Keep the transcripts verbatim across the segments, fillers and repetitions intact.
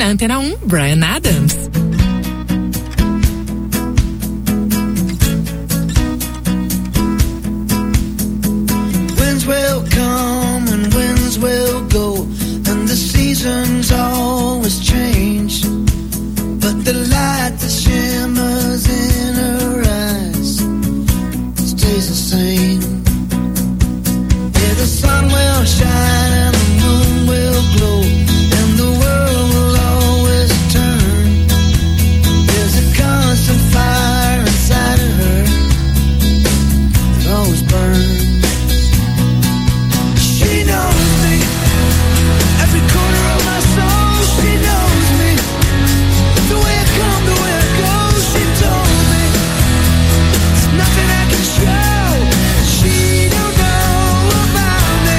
Na Antena um, Bryan Adams. Winds will come and winds will go, and the seasons always change, but the light that shimmers in her eyes stays the same. Yeah, the sun will shine and the moon will glow, and the world will always turn. There's a constant fire inside of her, it always burns. She knows me, every corner of my soul. She knows me, the way I come, the way I go. She told me, there's nothing I can show she don't know about me.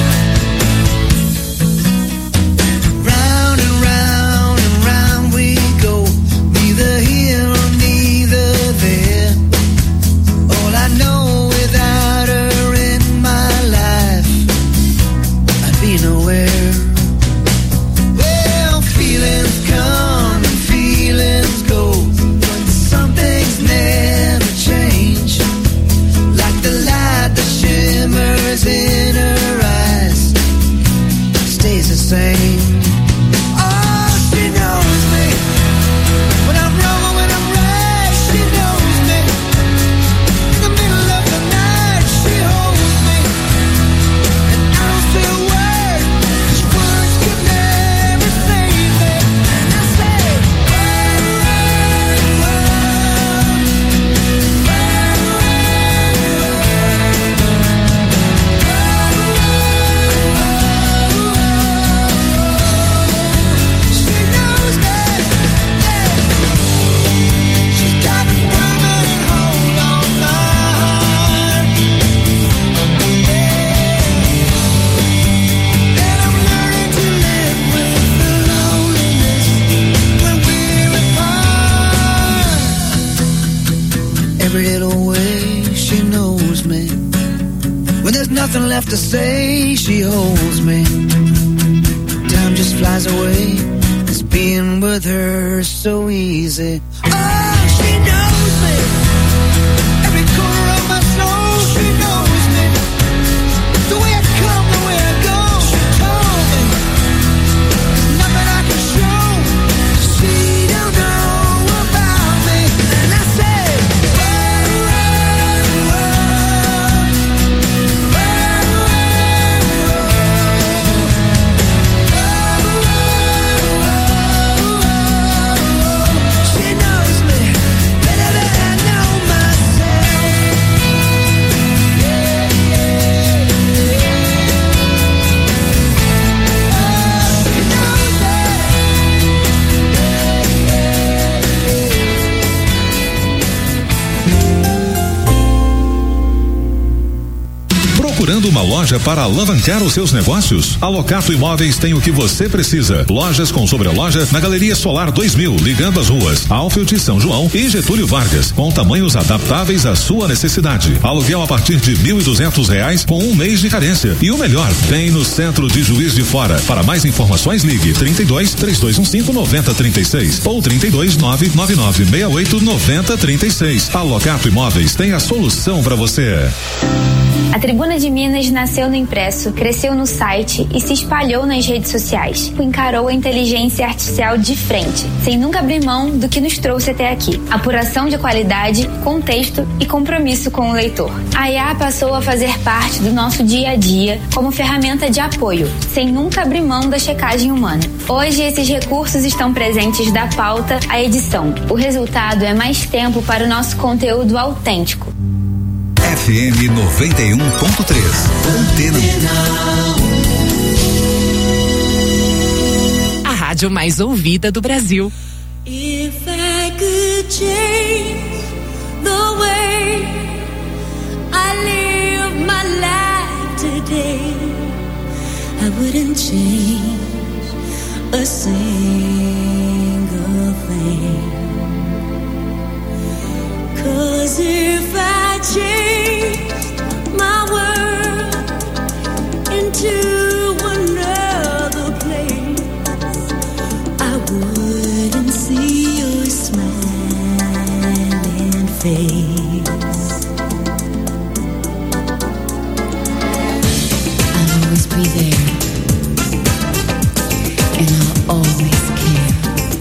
Round and round and round we go, neither here or neither there. All I know, without her in my life, I'd be nowhere. Well, feelings come and feelings go, but some things never change. Like the light that shimmers in her eyes stays the same. Oh, she knows me, when I'm wrong or when I'm right. She knows me, in the middle of the night. She holds me, and I don't say a word, 'cause words could never save me. And I say, she knows me, she's got a permanent hold on my heart. And I'm learning to live with the loneliness when we're apart. Every little way she knows me, when there's nothing left to say, she holds me. Time just flies away, it's being with her so easy. Oh, she knows me, every corner of my soul. She knows me, the way I come, the way I go. She told me, there's nothing I can show she don't know about me. And I say, she knows me better than I know myself. Yeah, yeah, yeah. She knows Procurando uma loja para alavancar os seus negócios? A Locato Imóveis tem o que você precisa. Lojas com sobreloja na Galeria Solar dois mil, ligando as ruas Alfield, São João e Getúlio Vargas, com tamanhos adaptáveis à sua necessidade. Aluguel a partir de mil e duzentos reais com um mês de carência. E o melhor, bem no centro de Juiz de Fora. Para mais informações, ligue trinta e dois, três dois um cinco, nove zero três seis ou trinta e dois, nove nove nove seis oito, nove zero três seis. A Locato Imóveis tem a solução para você. A Tribuna de Minas nasceu no impresso, cresceu no site e se espalhou nas redes sociais. Encarou a inteligência artificial de frente, sem nunca abrir mão do que nos trouxe até aqui. Apuração de qualidade, contexto e compromisso com o leitor. A I A passou a fazer parte do nosso dia a dia como ferramenta de apoio, sem nunca abrir mão da checagem humana. Hoje, esses recursos estão presentes da pauta à edição. O resultado é mais tempo para o nosso conteúdo autêntico. F M noventa e um ponto três. Antena. A rádio mais ouvida do Brasil. If I could change the way I live my life today, I wouldn't change a single thing. 'Cause if I changed my world into another place, I would face. I'll always be there, and I'll always care.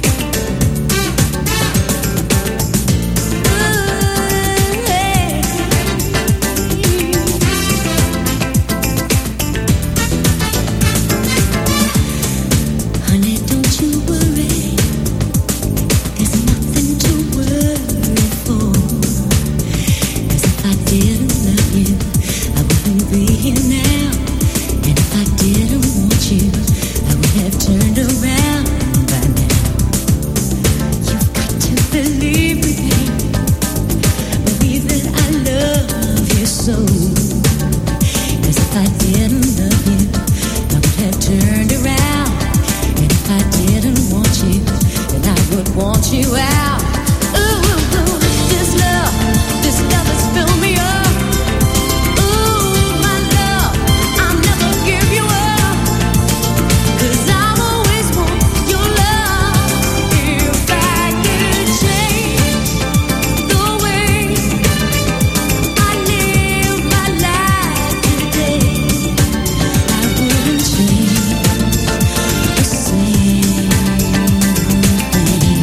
Honey, don't you worry. There's nothing to worry for. 'Cause if I didn't love you, I wouldn't be here now. And if I didn't want you, I would have turned around by now. You've got to believe me, believe that I love you so. 'Cause if I didn't love you, I would have turned around. And if I didn't want you, then I would want you out. Ooh, ooh, this love, this love has filled me up. Ooh, my love, I'll never give you up. 'Cause I'll always want your love. If I could change the way I live my life today, I wouldn't change a single thing.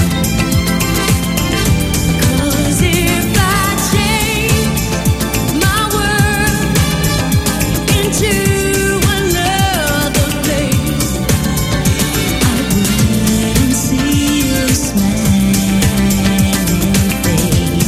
'Cause if I change my world into another place, I wouldn't see your smiling face.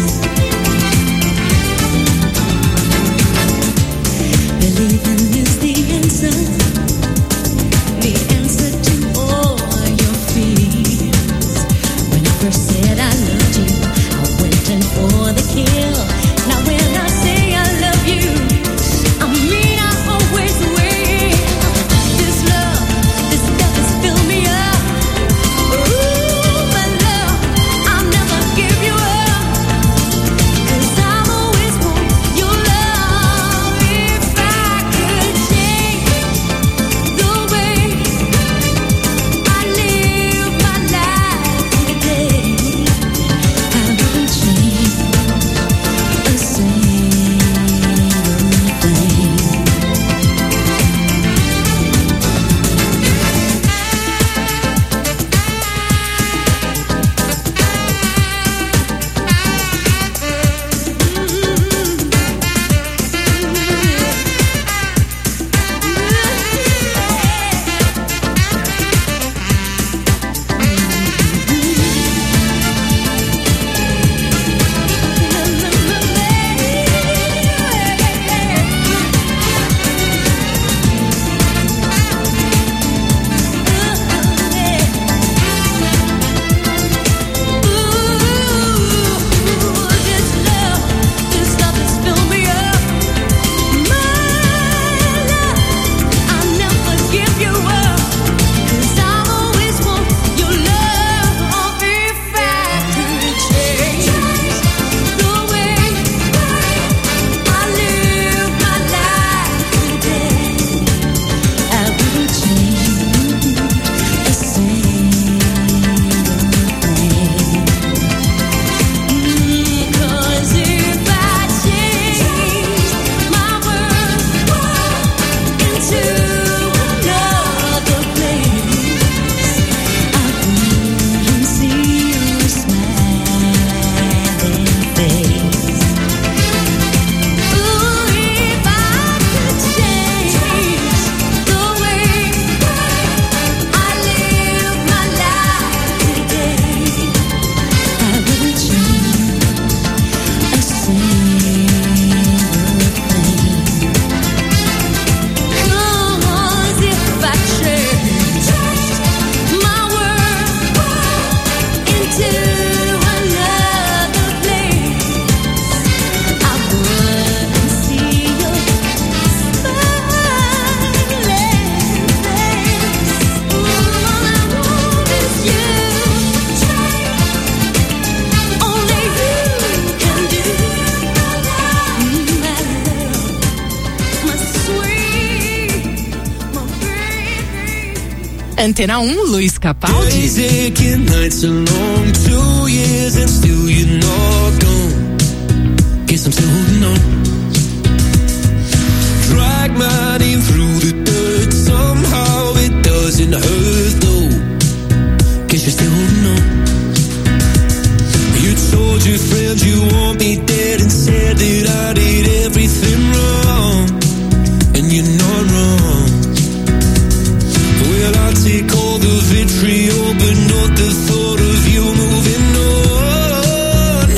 Believing is the answer, the answer to all your fears. When I first said I loved you, I went in for the kill. Now when I say I love you, I mean I always will. This love, this love has filled me up. Ooh, my love, I'll never give you up. 'Cause I'll always want your love. If I could change the way I live my life today, I wouldn't change a single thing. This love, this love has filled me up. My love, I'll never give you up. 'Cause I'll always want your love. If I could change the way I live my life today, I wouldn't change a single thing. 'Cause if I change my world into another place, I wouldn't see your smiling face. Ooh, if I could change the way I live my life today, I wouldn't change a single thing. 'Cause if I change my world into another place, I wouldn't see your smiling face. Ooh, all I want is you. Only you can do my love, my sweet, my baby. Antena um, Luiz Capaldi. Days aching, nights are long, two years and still you're not said you want me dead and said that I did everything wrong, and you're not wrong. Well, I'll take all the vitriol, but not the thought of you moving on.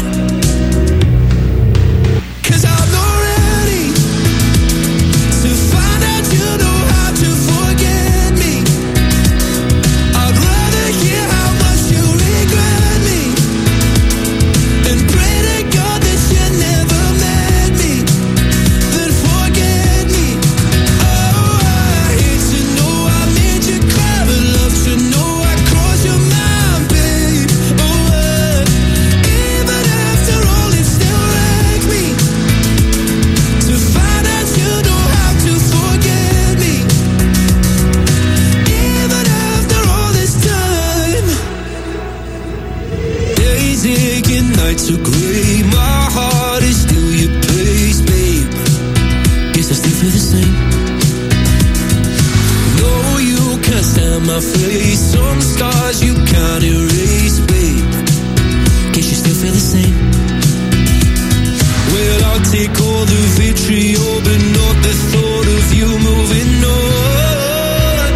'Cause I'm not ready to find out you know how to forget me. I'd rather hear how much you regret me and pray to God that you never met me, then forget me. Oh, I hate to know I made you cry, but love to know I crossed your mind, babe. Oh, uh, even after all, it still wrecks me to find out you know how to forget me. Even after all this time, days ache and nights are gray. My heart is still your place, babe. Guess I still feel the same. No, you can't stand my face. Some scars you can't erase, babe. Guess you still feel the same. Well, I'll take all the vitriol, but not the thought of you moving on.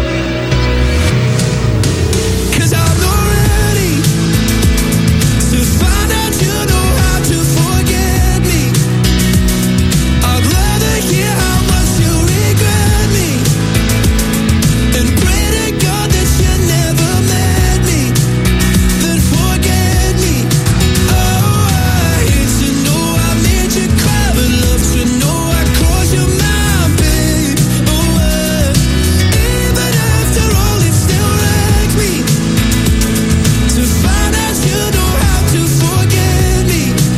'Cause I'm not ready to find out you know how to forget me. I'd rather hear how much you regret me and pray to God that you never met me, then forget me. Oh, I hate to know I made you cry, but love to know I crossed your mind, babe. Oh, uh, even after all, it still wrecks me to find out you know how to forget me.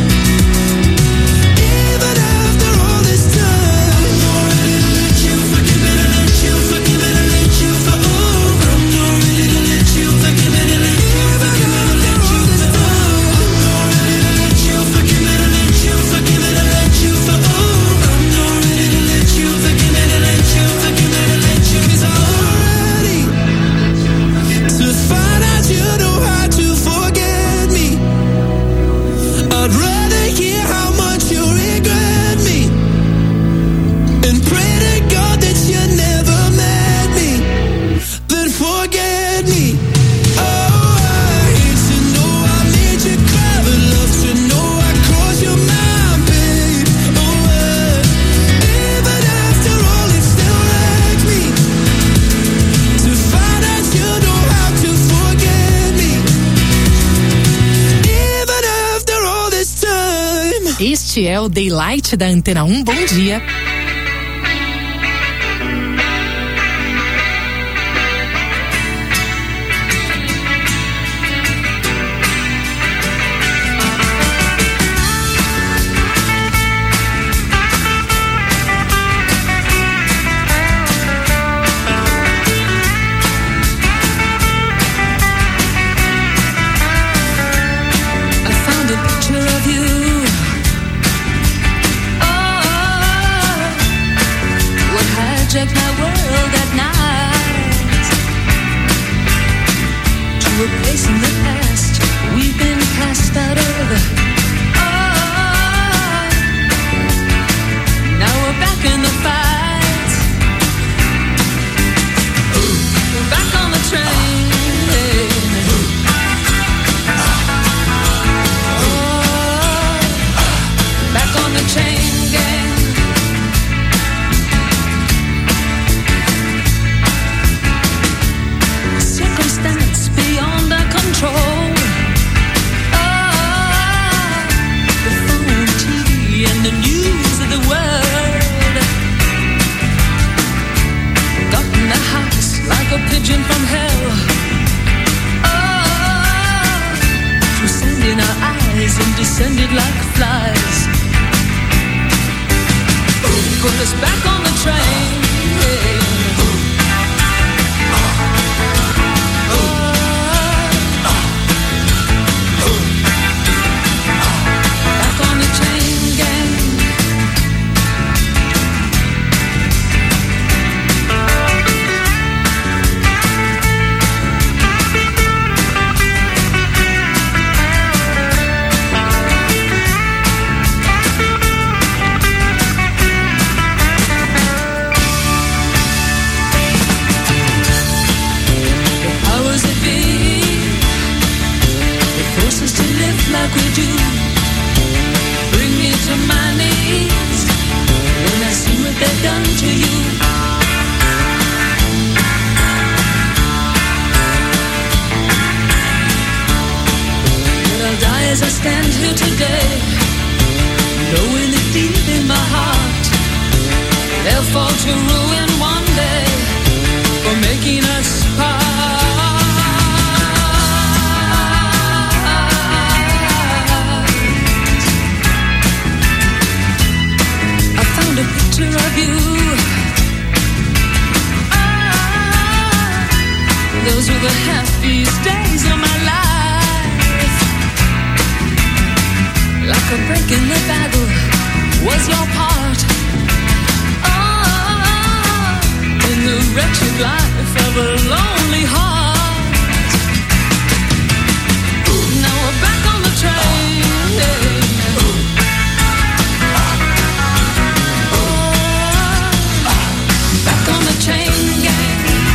Even after all this time, I'm not ready to let you fucking better let you fucking better let you fuck. Oh, I'm not ready to let you fucking better let you fucking better let you fuck. I'm not ready to let you fucking better let you fucking better let you fuck. Oh, I'm not ready to let you fucking better let you fucking better let you. 'Cause I'm ready to find out you know how to forget me. I'd rather hear how much you regret me and pray to God that you never met me, then forget me. Oh, I hate to know I made you cry, but love to know I crossed your mind, babe. Oh, uh, even after all, it still wrecks me to find out you know how to forget me. Even after all this time. Este é o Daylight da Antena um. Bom dia. I found a picture of you. Oh, what hijacked my world at night. To a place in the past we've been cast out of. Oh, now we're back in the fight. We're back on the train. Back on the chain gang. Circumstance beyond our control. Oh, the phone, T V, and the news of the world got in the house like a pigeon from hell. Oh, through sand in our eyes and descended like flies. Put us back on the train. Back on the chain gang. today, knowing it deep in my heart, they'll fall to ruin one day for making us part. I found a picture of you. Ah, those were the happiest days of my life. Like a break in the battle was your part. Oh, in the wretched life of a lonely heart. Now we're back on the train. Back on the chain gang.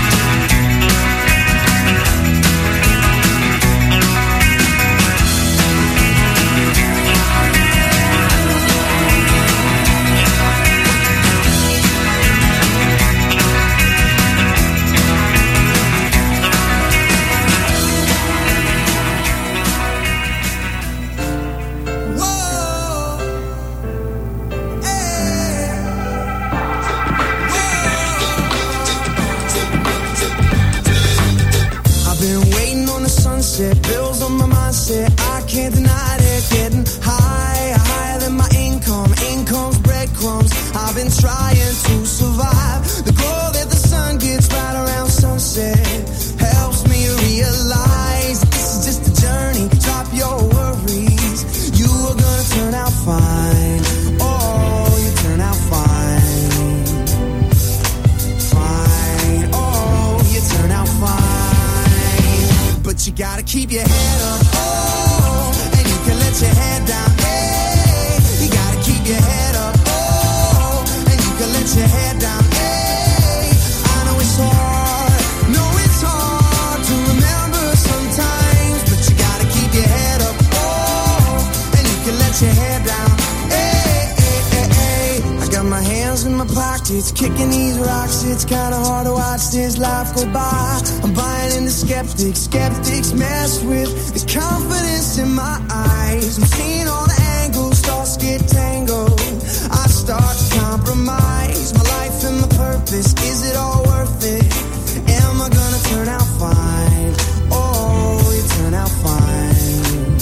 Bills on my mindset, I can't deny it. Getting higher, higher than my income. Income's breadcrumbs. I've been trying to survive. The glow that the sun gets right around sunset helps me realize this is just a journey. Drop your worries. You are gonna turn out fine. Oh, you turn out fine. Fine. Oh, you turn out fine. But you gotta keep your head up, oh, and you can let your head down, hey. You gotta keep your head up, oh, and you can let your head down, hey. I know it's hard, know it's hard to remember sometimes, but you gotta keep your head up, oh, and you can let your head down, hey, hey, hey, hey. I got my hands in my pockets, kicking these rocks. It's kinda hard to watch this life go by. I'm buying into skeptics, skeptics mess with the confidence in my eyes. I'm seeing all the angles, thoughts get tangled. I start to compromise my life and my purpose. Is it all worth it? Am I gonna turn out fine? Oh, you turn out fine.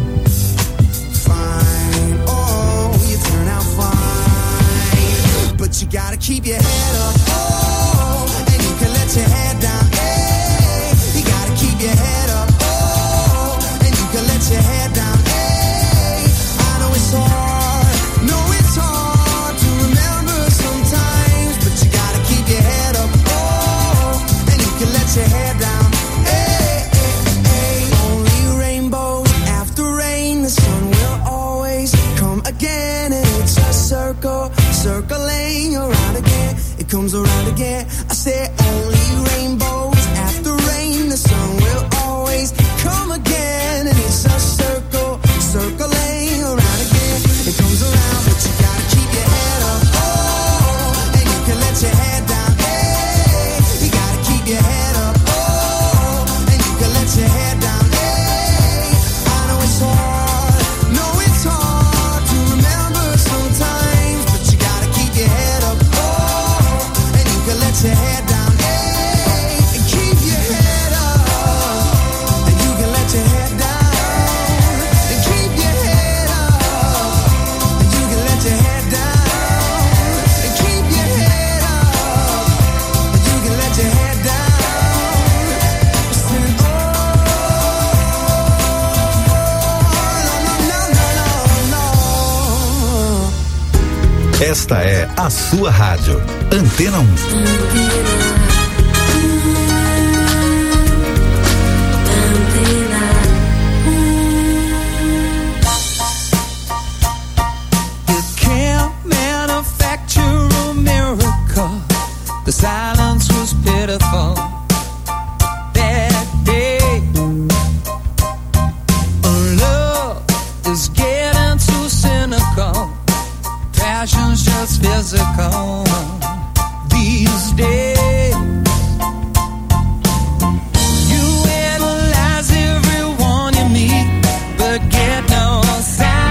Fine, oh, you turn out fine. But you gotta keep your head up, oh, and you can let your head down, hey. You gotta keep your head up, oh, and you can let your head down, hey. I know it's hard, know it's hard to remember sometimes, but you gotta keep your head up, oh, and you can let your head down, hey, hey, hey. Only rainbows after rain, the sun will always come again, and it's a circle, circling around again. It comes around again. I say only rainbows after rain. The sun will always come again, and it's a circle, circling around again. It comes around, but you gotta keep your head up, oh, and you can let your head down, hey. You gotta keep your head up, oh, and you can let your head down, hey. I know it's hard, know it's hard to remember sometimes, but you gotta keep your head up, oh, and you can let your head down, hey, and keep your head up, and you can let your head down, and keep your head up, and you can let your head down, and keep your head up, and you can let your head down. Sing, oh, no, no, no, no, no, no. Esta é a sua rádio. Antena um. You can't manufacture a miracle. The silence was pitiful that day. Love is getting too cynical. Passion's just physical these days. You analyze everyone you meet, but get no sign.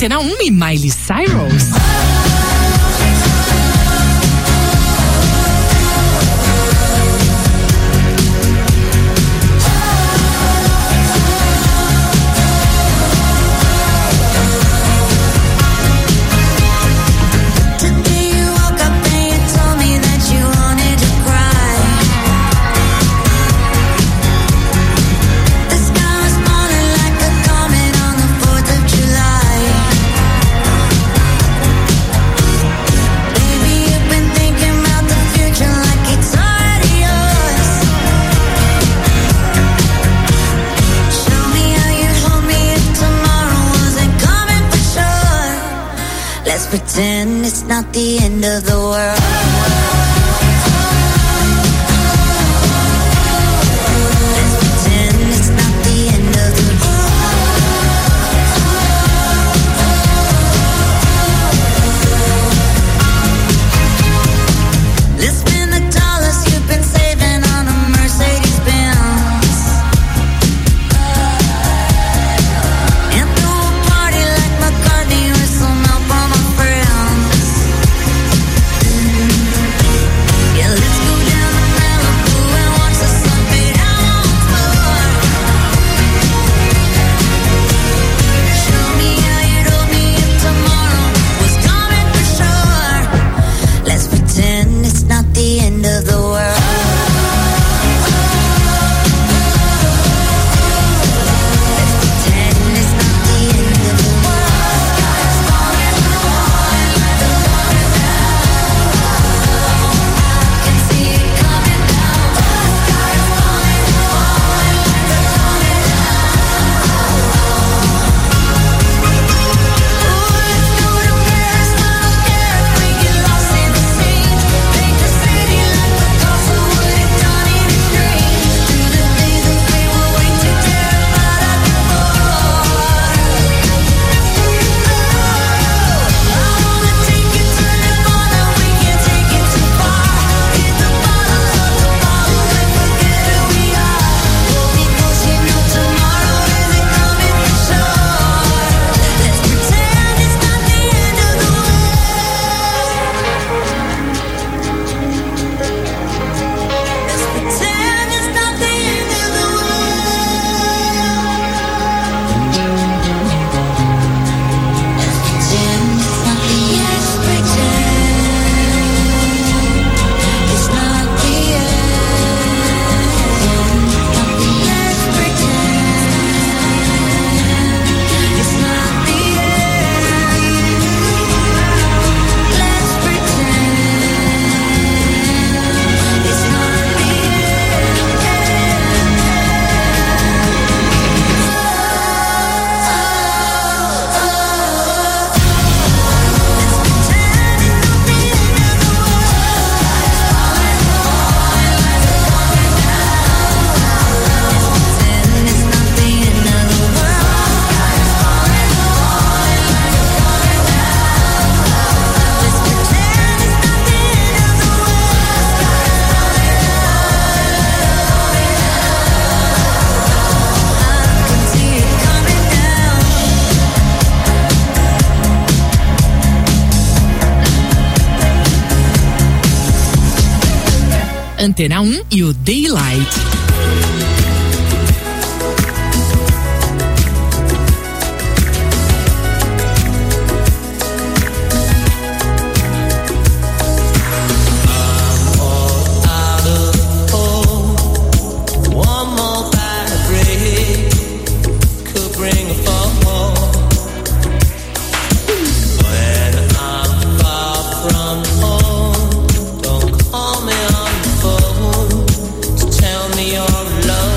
Antena um e Miley Cyrus. Pretend it's not the end of the world. Antena um e o Daylight. Tell me your love.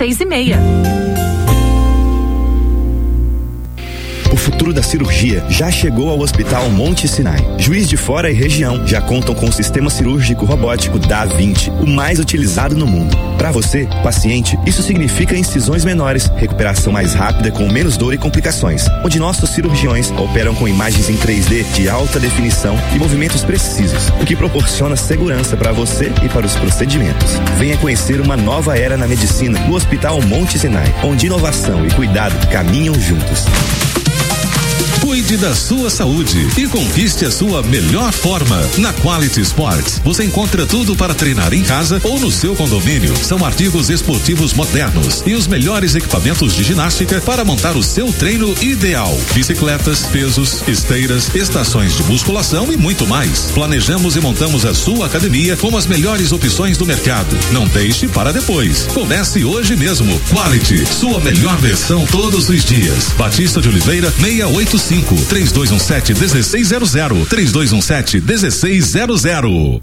seis e meia. O futuro da cirurgia já chegou ao Hospital Monte Sinai. Juiz de Fora e região já contam com o sistema cirúrgico robótico Da Vinci, o mais utilizado no mundo. Para você, paciente, isso significa incisões menores, recuperação mais rápida com menos dor e complicações, onde nossos cirurgiões operam com imagens em três D de alta definição e movimentos precisos, o que proporciona segurança para você e para os procedimentos. Venha conhecer uma nova era na medicina no Hospital Monte Sinai, onde inovação e cuidado caminham juntos. Cuide da sua saúde e conquiste a sua melhor forma. Na Quality Sports, você encontra tudo para treinar em casa ou no seu condomínio. São artigos esportivos modernos e os melhores equipamentos de ginástica para montar o seu treino ideal. Bicicletas, pesos, esteiras, estações de musculação e muito mais. Planejamos e montamos a sua academia com as melhores opções do mercado. Não deixe para depois. Comece hoje mesmo. Quality, sua melhor versão todos os dias. Batista de Oliveira, seiscentos e oitenta e cinco, três dois um sete, um seis zero zero, três dois um sete, um seis zero zero.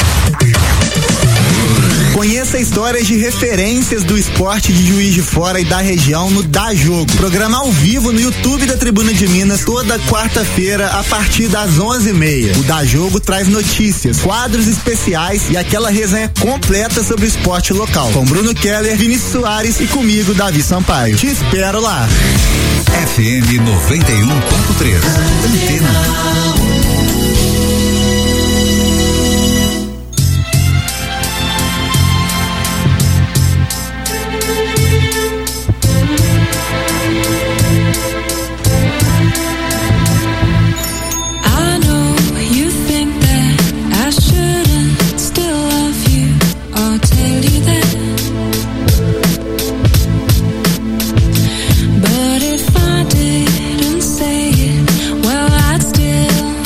Conheça histórias de referências do esporte de Juiz de Fora e da região no Dá Jogo. Programa ao vivo no YouTube da Tribuna de Minas toda quarta-feira a partir das onze e meia. O Dá Jogo traz notícias, quadros especiais e aquela resenha completa sobre o esporte local. Com Bruno Keller, Vinícius Soares e comigo, Davi Sampaio. Te espero lá. F M noventa e um ponto três. Antena. But if I didn't say it, well, I'd still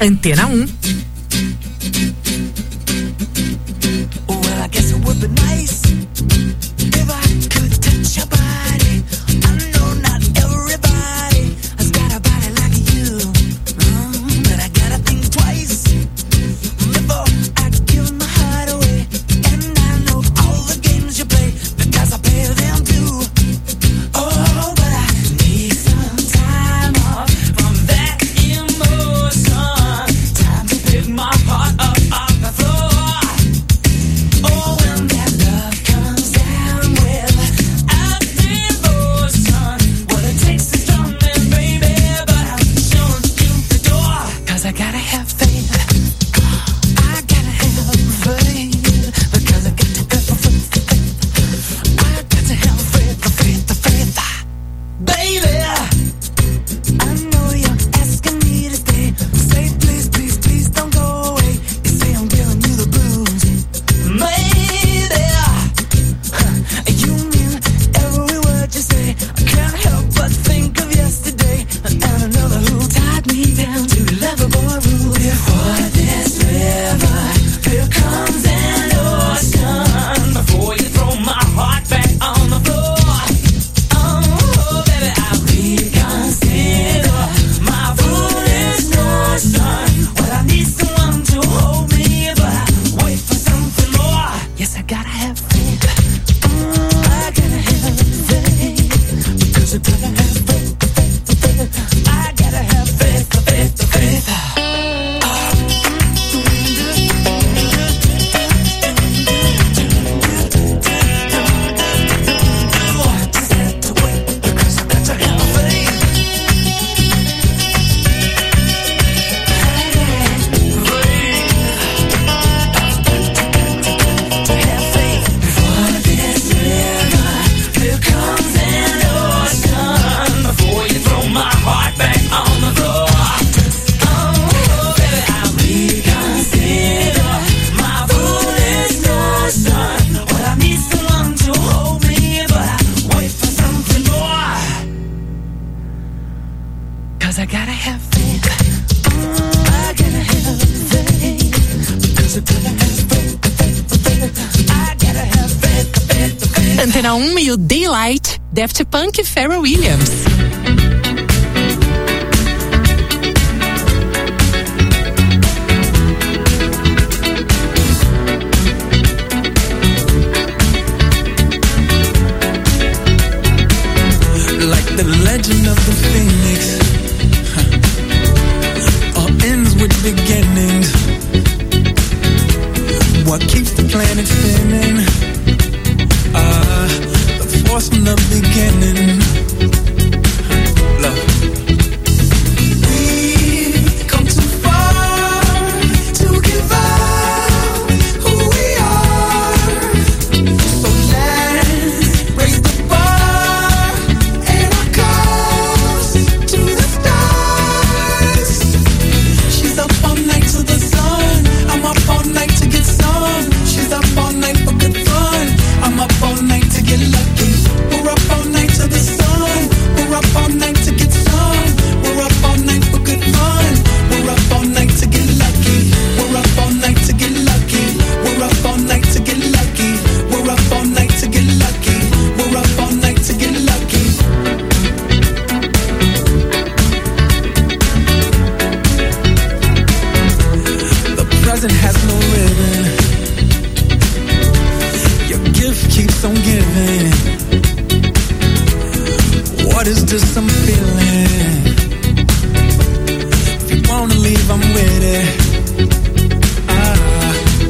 Antena um. Well, I guess it would be nice if I could touch your body. I know not everybody has got a body like you, mm, but I gotta think twice before I give my heart away. And I know all the games you play because I play them too. Oh, but I need some time off from that emotion. Time to pick my heart up off the floor. Oh, when that love comes down without devotion, what it takes is drumming, baby, but I'm showing you the door. 'Cause I gotta have faith. I gotta have faith. Because I got to have faith. I got to have faith, the faith, the faith. Baby, I know you're asking me to stay. Say please, please, please don't go away. You say I'm giving you the blues. Maybe you mean every word you say. I can't help but think of yesterday and another who tied me down to lovable rule. Before this river, here comes an ocean. Before you throw my heart back on the floor. Oh, baby, I reconsider my foolish notion. Well, I need someone to hold me, but I wait for something more. Yes, I gotta have faith. Mm, I gotta have faith. Because I gotta have faith, faith, faith. I gotta have faith, faith, faith. Just have to wait because I got to have faith. To have faith. Before this river, here comes an ocean. Before you throw my heart back on the floor. Oh, baby, I reconsider my foolish notion. Well, I need someone to hold me, but I wait for something more. 'Cause I gotta have faith. Mm, I gotta have faith. Because I gotta have faith, faith, faith. I gotta have faith, faith, faith. Antena um e o Daylight, Daft Punk e Pharrell Williams. Like the legend of the phoenix, huh. All ends with beginnings. What keeps the planet spinning? Ah, the force from the beginning. Huh. Love. We've come too far to give up who we are. So let's raise the bar and our cups to the stars. She's up all night to the sun. I'm up all night to get some. She's up all night for good fun. I'm up all night to get lucky. We're up all night to the sun. We're up all night to get some. We're up all night for good fun. We're up all night to get lucky. We're up all night to get lucky. We're up all night to get lucky. We're up all night to get lucky. We're up all night to get lucky. The present has no ribbon. Your gift keeps on giving. What is this I'm feeling? If you wanna leave, I'm with it. Ah.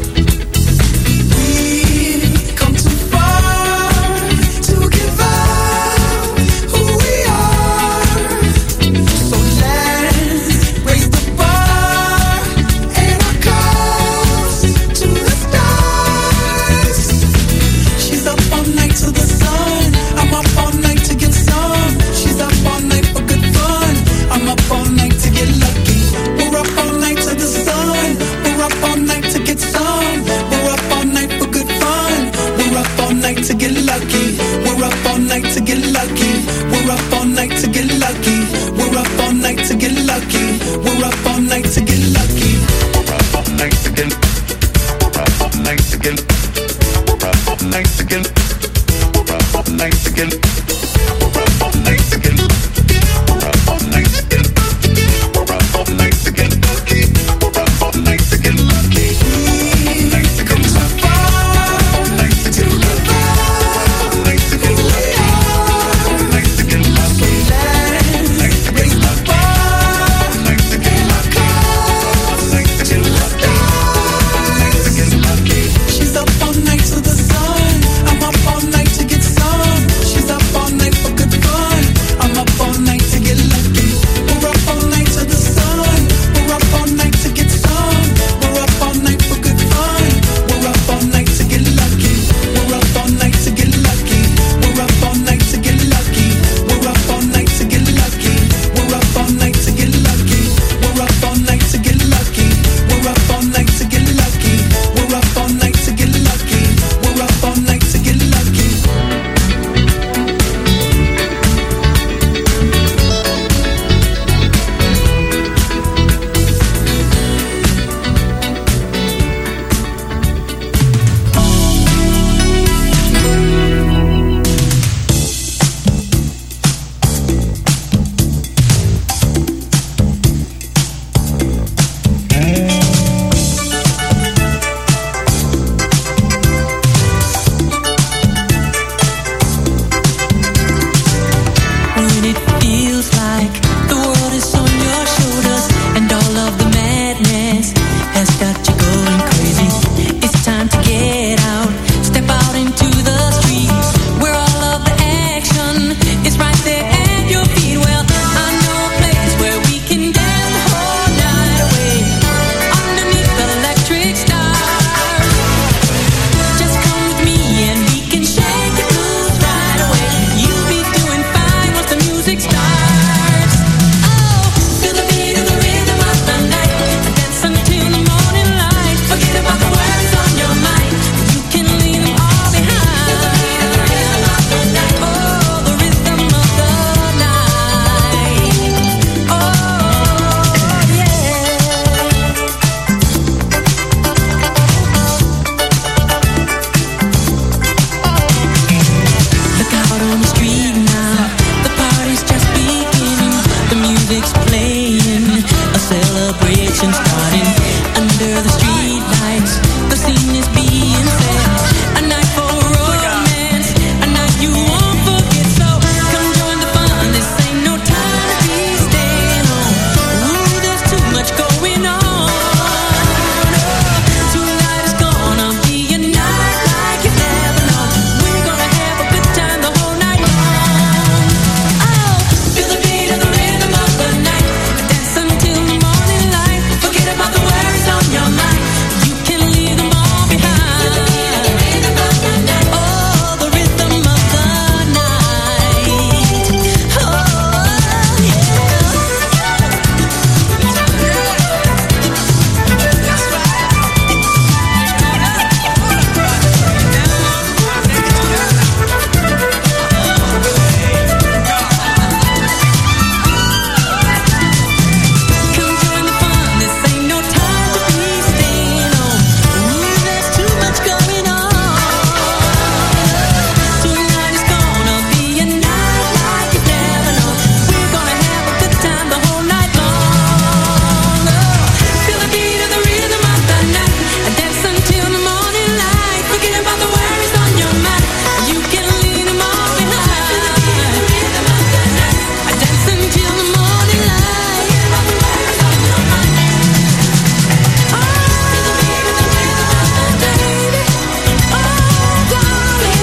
We've come too far to give up who we are. So let's raise the bar and our cups to the stars. She's up all night to the sun. I'm up all night to get some. She's up all night for good fun. I'm up all night to get lucky. We're up all night to the sun. feels like the world is on your shoulders and all of the madness has got you going crazy. It's time to get out, step out into the streets where all of the action is right there at your feet. Well, I know a place where we can dance the whole night away underneath the electric stars. Just come with me and we can shake the blues right away. You'll be doing fine once the music starts. Oh, feel the beat of the rhythm of the night, dance until the morning light. Forget about the words on your mind, you can leave them all behind. Feel the beat of the rhythm of the night. Oh, the rhythm of the night. Oh, yeah. Look out on the street now, the party's just beginning. The music's playing, a celebration starting. Under the street lights, the scene is being set. A night for romance, a night you won't forget. So come join the fun, this ain't no time to be staying home. Ooh, there's too much going on. Tonight is gonna be a night like you've never known. We're gonna have a good time the whole night long. Oh, feel the beat of the rhythm of the night, dance until the morning light. Forget about the worries on your mind, you can leave them all behind. Feel the beat of the rhythm of the night. Oh, the rhythm of the night. Oh, come join the fun, this ain't no time to be staying home. Ooh, there's too much going on. Tonight is gonna be a night like you've never known. We're gonna have a good time the whole night long. Oh, feel the beat of the rhythm of the night, dance until the morning light. Forget about the worries on your mind, you can leave them all behind. Feel the beat of the rhythm of the night, dance until the morning light. Forget about the worries on your mind. Oh, feel the beat of the rhythm of the night. Oh, darling.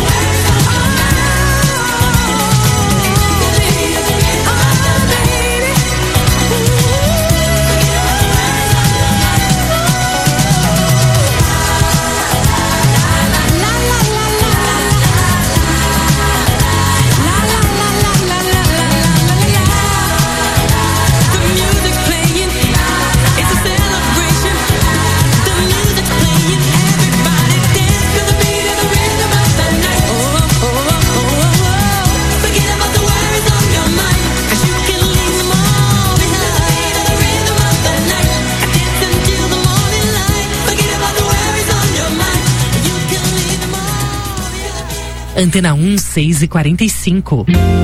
The music's playing, it's a celebration. The music's playing, everybody dance to the beat of the rhythm of the night. Oh, oh, oh, oh, oh, oh. Forget about the worries on your mind, 'cause you can leave them all behind. The rhythm of the night, dance until the morning light. Forget about the worries on your mind, you can leave them all behind. Antena um, seis e quarenta e cinco.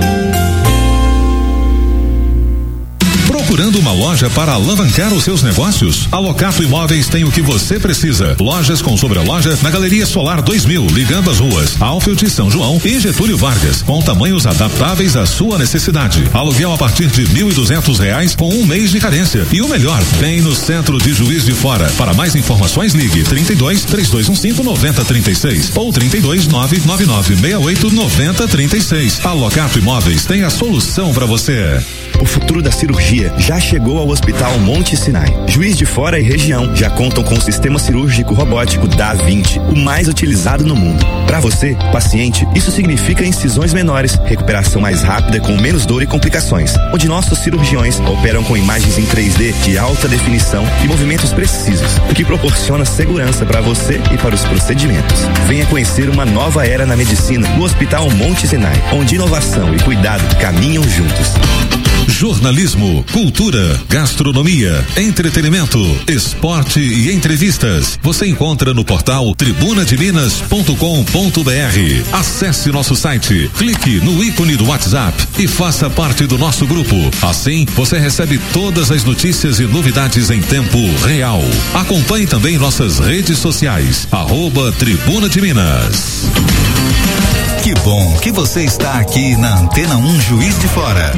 Procurando uma loja para alavancar os seus negócios? A Locato Imóveis tem o que você precisa. Lojas com sobreloja na Galeria Solar dois mil, ligando as ruas Alfield, São João e Getúlio Vargas, com tamanhos adaptáveis à sua necessidade. Aluguel a partir de mil e duzentos reais com um mês de carência. E o melhor, bem no centro de Juiz de Fora. Para mais informações, ligue trinta e dois, três dois um cinco, nove zero três seis ou trinta e dois, nove nove nove seis oito, nove zero três seis. A Locato Imóveis tem a solução para você. O futuro da cirurgia já chegou ao Hospital Monte Sinai. Juiz de Fora e região já contam com o sistema cirúrgico robótico Da Vinci, o mais utilizado no mundo. Para você, paciente, isso significa incisões menores, recuperação mais rápida com menos dor e complicações, onde nossos cirurgiões operam com imagens em três D de alta definição e movimentos precisos, o que proporciona segurança para você e para os procedimentos. Venha conhecer uma nova era na medicina no Hospital Monte Sinai, onde inovação e cuidado caminham juntos. Jornalismo, cultura, gastronomia, entretenimento, esporte e entrevistas. Você encontra no portal tribuna de minas ponto com ponto br. Acesse nosso site, clique no ícone do WhatsApp e faça parte do nosso grupo. Assim, você recebe todas as notícias e novidades em tempo real. Acompanhe também nossas redes sociais, arroba Tribuna de Minas. Que bom que você está aqui na Antena um Juiz de Fora.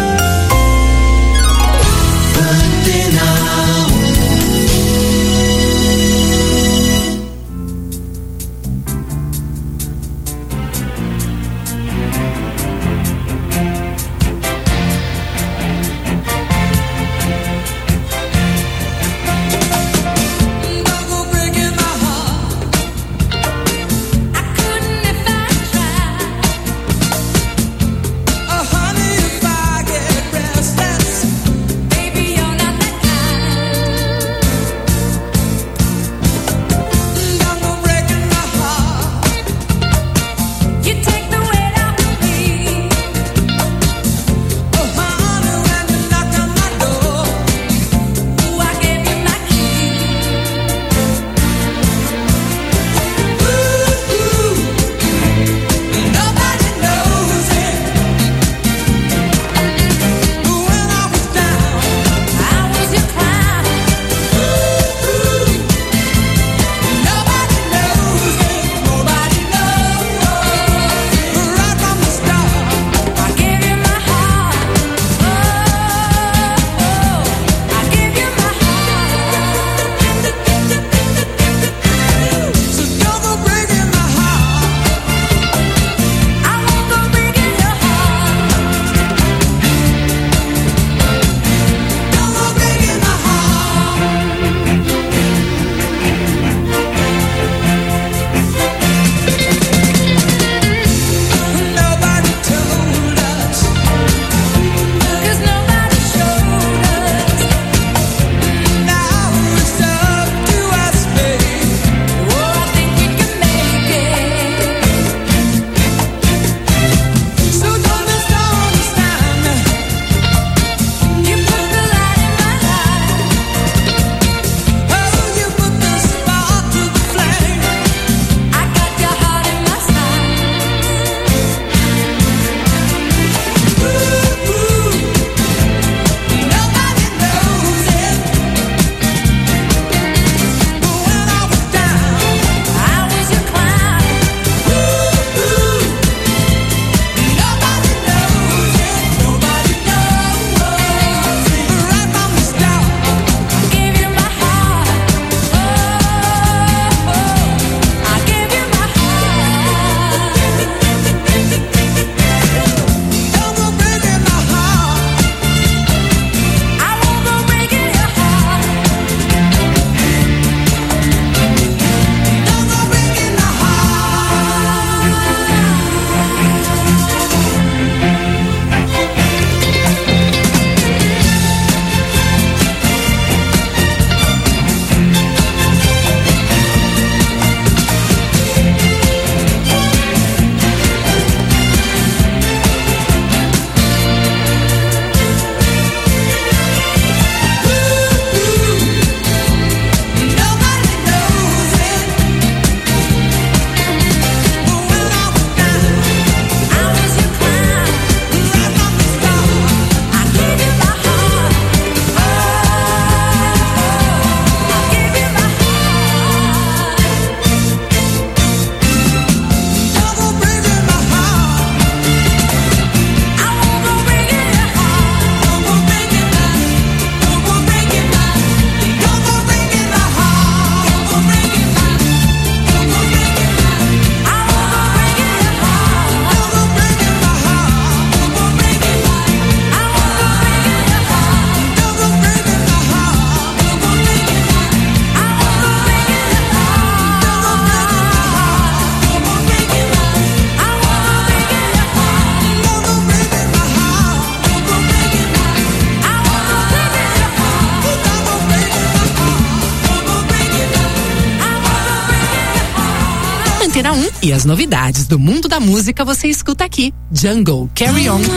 Antena um e as novidades do mundo da música você escuta aqui. Jungle, Carry On.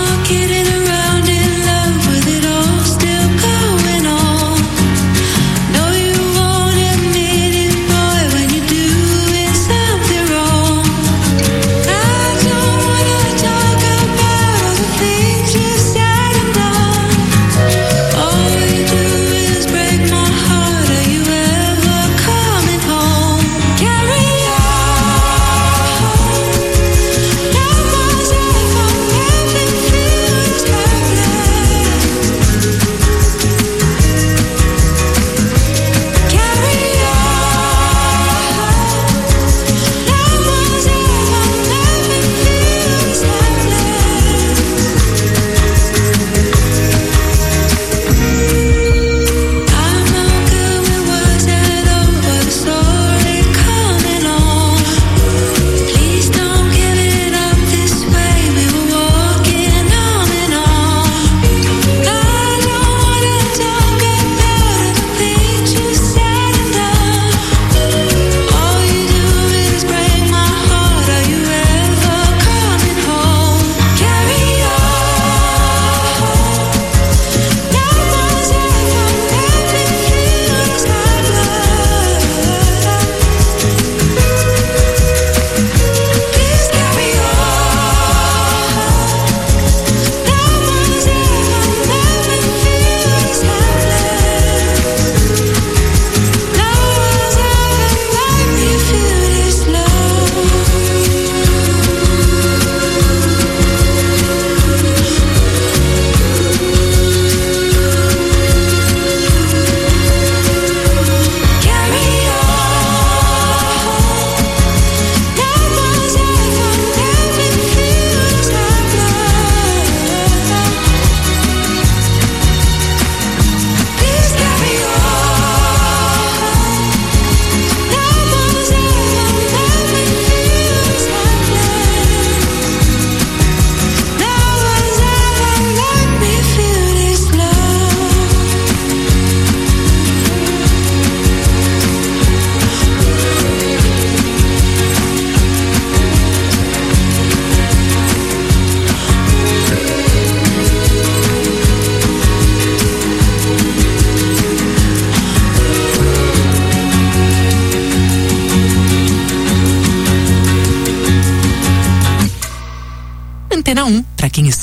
Carry on.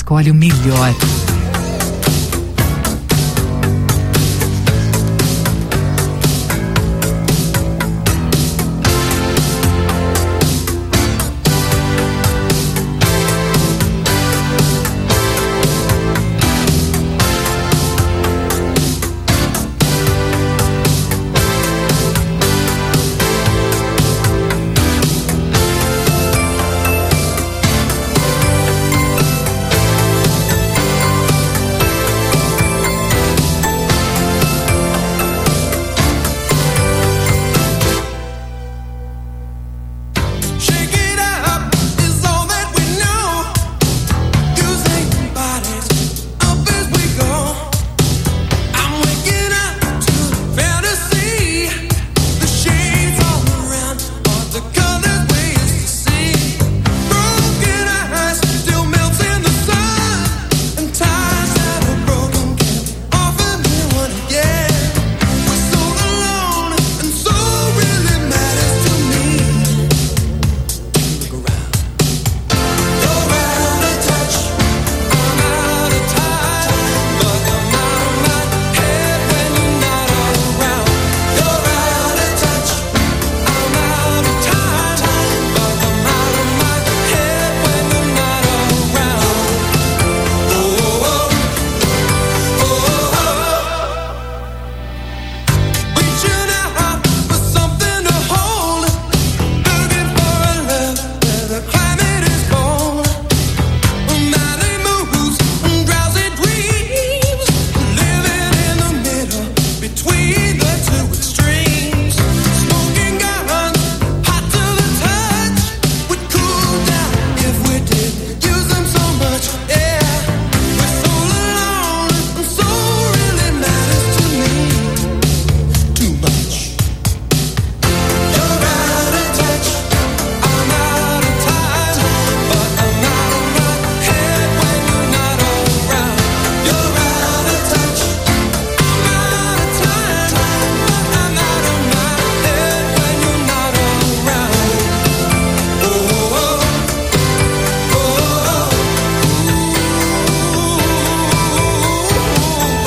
escolhe o melhor.